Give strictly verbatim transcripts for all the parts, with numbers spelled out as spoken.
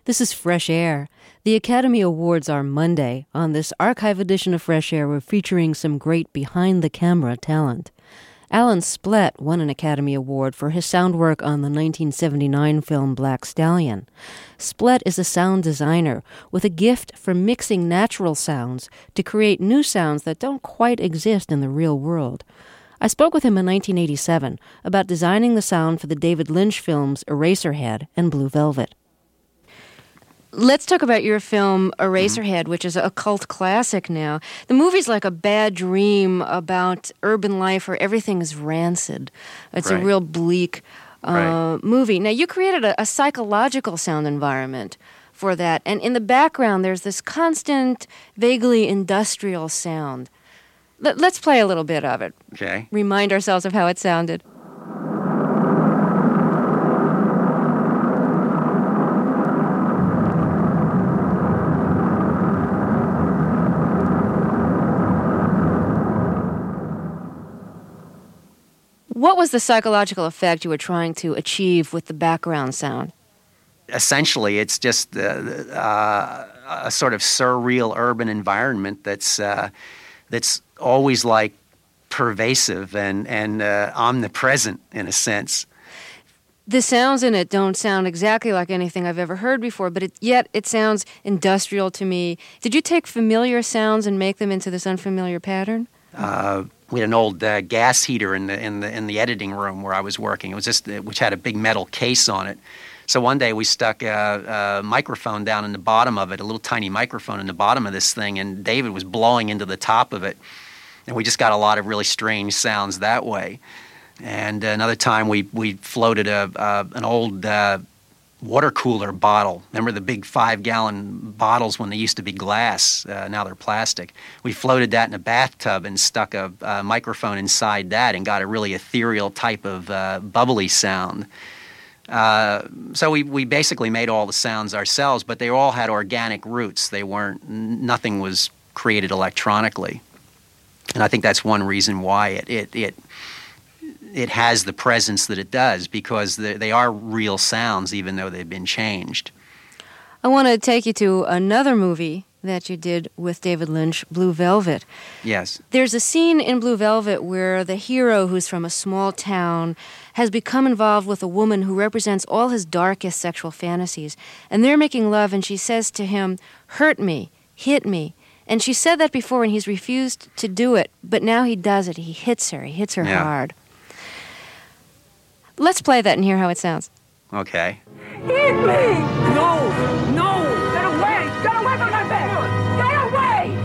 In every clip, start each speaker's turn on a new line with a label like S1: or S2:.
S1: This is Fresh Air. The Academy Awards are Monday. On this archive edition of Fresh Air, we're featuring some great behind-the-camera talent. Alan Splett won an Academy Award for his sound work on the nineteen seventy-nine film Black Stallion. Splett is a sound designer with a gift for mixing natural sounds to create new sounds that don't quite exist in the real world. I spoke with him in nineteen eighty-seven about designing the sound for the David Lynch films Eraserhead and Blue Velvet. Let's talk about your film Eraserhead, which is a cult classic now. The movie's like a bad dream about urban life where everything is rancid. It's right. a real bleak uh, right. movie. Now, you created a, a psychological sound environment for that, and in the background there's this constant, vaguely industrial sound. Let, let's play a little bit of it.
S2: Okay.
S1: Remind ourselves of how it sounded. What was the psychological effect you were trying to achieve with the background sound?
S2: Essentially, it's just uh, uh, a sort of surreal urban environment that's uh, that's always like pervasive and and uh, omnipresent in a sense.
S1: The sounds in it don't sound exactly like anything I've ever heard before, but it, yet it sounds industrial to me. Did you take familiar sounds and make them into this unfamiliar pattern?
S2: Uh, we had an old uh, gas heater in the in the in the editing room where I was working. It was just uh, which had a big metal case on it. So one day we stuck a, a microphone down in the bottom of it, a little tiny microphone in the bottom of this thing, and David was blowing into the top of it, and we just got a lot of really strange sounds that way. And another time we we floated a uh, an old uh, water cooler bottle. Remember the big five-gallon bottles when they used to be glass? Uh, now they're plastic. We floated that in a bathtub and stuck a, a microphone inside that and got a really ethereal type of uh, bubbly sound. Uh, so we, we basically made all the sounds ourselves, but they all had organic roots. They weren't, nothing was created electronically. And I think that's one reason why it it it, it has the presence that it does, because they, they are real sounds, even though they've been changed.
S1: I want to take you to another movie that you did with David Lynch, Blue Velvet.
S2: Yes.
S1: There's a scene in Blue Velvet where the hero, who's from a small town, has become involved with a woman who represents all his darkest sexual fantasies. And they're making love, and she says to him, "Hurt me, hit me." And she said that before, and he's refused to do it. But now he does it. He hits her. He hits her
S2: yeah.
S1: hard. Let's play that and hear how it sounds.
S2: Okay.
S3: Hit me! No! No! Get away! Get away from my bed! Get away!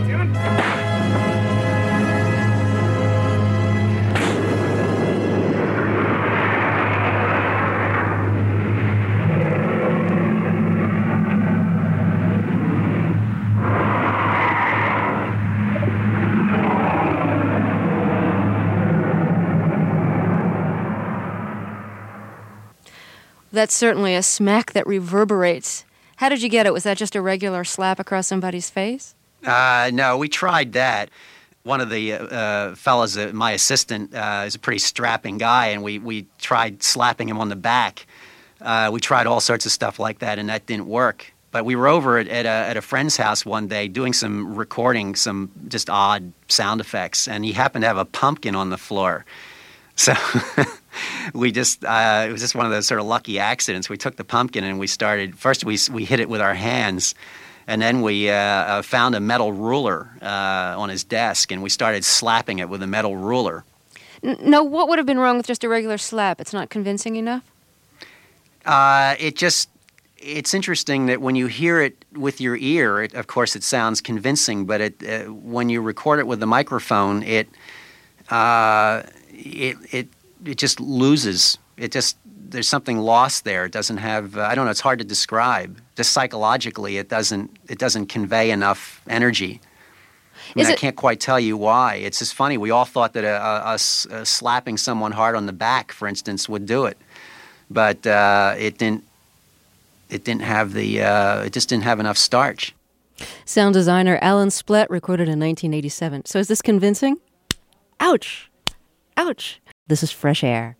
S1: That's certainly a smack that reverberates. How did you get it? Was that just a regular slap across somebody's face?
S2: Uh, no, we tried that. One of the uh, fellas, uh, my assistant, uh, is a pretty strapping guy, and we, we tried slapping him on the back. Uh, we tried all sorts of stuff like that, and that didn't work. But we were over at, at, a, at a friend's house one day doing some recording, some just odd sound effects, and he happened to have a pumpkin on the floor. So we just, uh, it was just one of those sort of lucky accidents. We took the pumpkin and we started, first we we hit it with our hands, and then we uh, uh, found a metal ruler uh, on his desk, and we started slapping it with a metal ruler.
S1: No, what would have been wrong with just a regular slap? It's not convincing enough?
S2: Uh, it just, it's interesting that when you hear it with your ear, it, of course it sounds convincing, but it uh, when you record it with the microphone, it... Uh, It, it it just loses. It just, there's something lost there. It doesn't have, uh, I don't know, it's hard to describe. Just psychologically, it doesn't it doesn't convey enough energy. I mean,
S1: Is it,
S2: I can't quite tell you why. It's just funny. We all thought that a, a, a, a slapping someone hard on the back, for instance, would do it, but uh, it didn't. It didn't have the. Uh, it just didn't have enough starch.
S1: Sound designer Alan Splett recorded in nineteen eighty-seven. So is this convincing? Ouch. Ouch. This is Fresh Air.